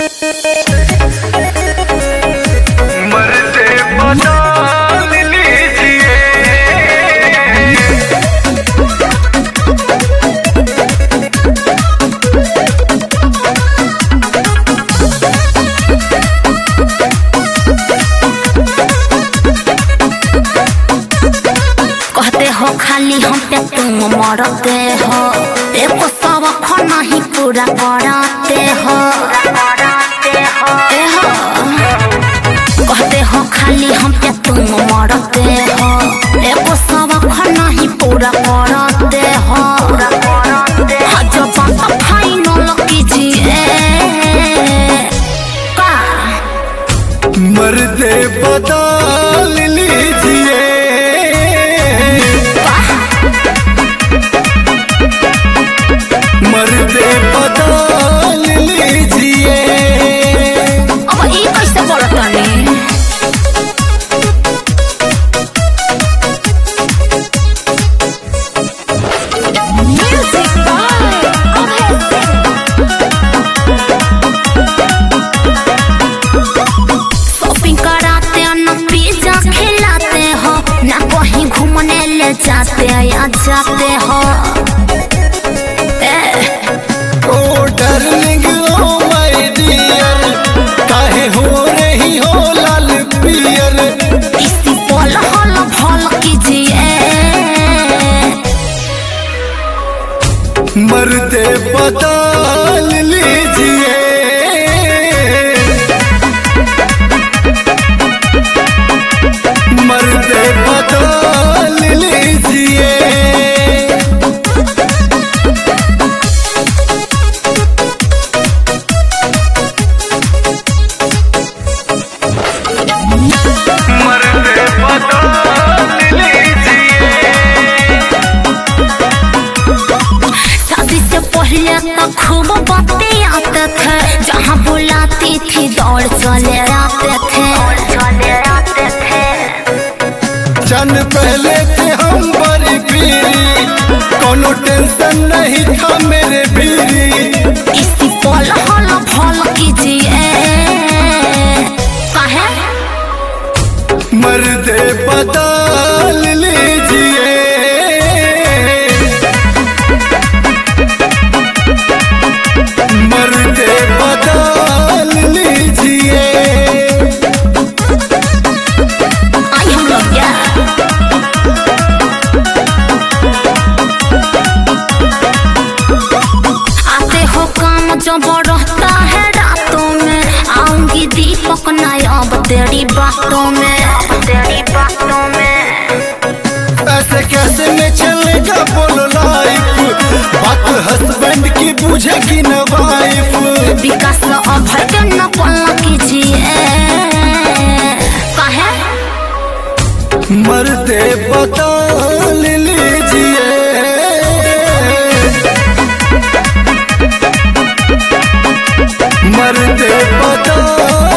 मर्दे बदल लीजिए। कहते हो खाली हम पे तुम मरते हो, एको सबक नहीं पूरा कराते हो। कहते हो खाली हम पे तुम मरते हो, एको सबक नहीं पूरा कराते हो। जब बात फाइनल कीजिए मर्दे बदल लीजिए। मर्दे बदल लीजिए। अब ये कैसे बोलता नहीं? शॉपिंग कराते न पिज्जा खिलाते हो, ना कहीं घूमने ले जाते या जाते हो। ओ डार्लिंग ओ माय डियर, काहे हो रही हो लाल पियर। इसी पल हल फल कीजिए। मर्दे बदल लीजिए। मर्दे बदल लीजिए। मर्दे बदल लीजिए। शादी से पहले तो खूब बातें आते थे, जहाँ बुलाती थी दौड़ चले आते थे। जान पहले थे हम बड़ी पीरी, कोनो टेंशन नहीं था मेरे बीरी। इसी पल हल फल कीजिए। काहे? मर्दे बदल लीजिए। मर्दे बदल लीजिए। आई हम लोग क्या? आते हो काम जब रहता है रातों में, आऊंगी दीपक नहीं अब तेरी बातों में। ऐसे कैसे में चलेगा बोलो लाइफ, बात हस्बैंड की बुझेगी न वाइफ। विकास अभय के नकल कीजिए। काहे? मर्दे बदल लीजिए। मर्दे बदल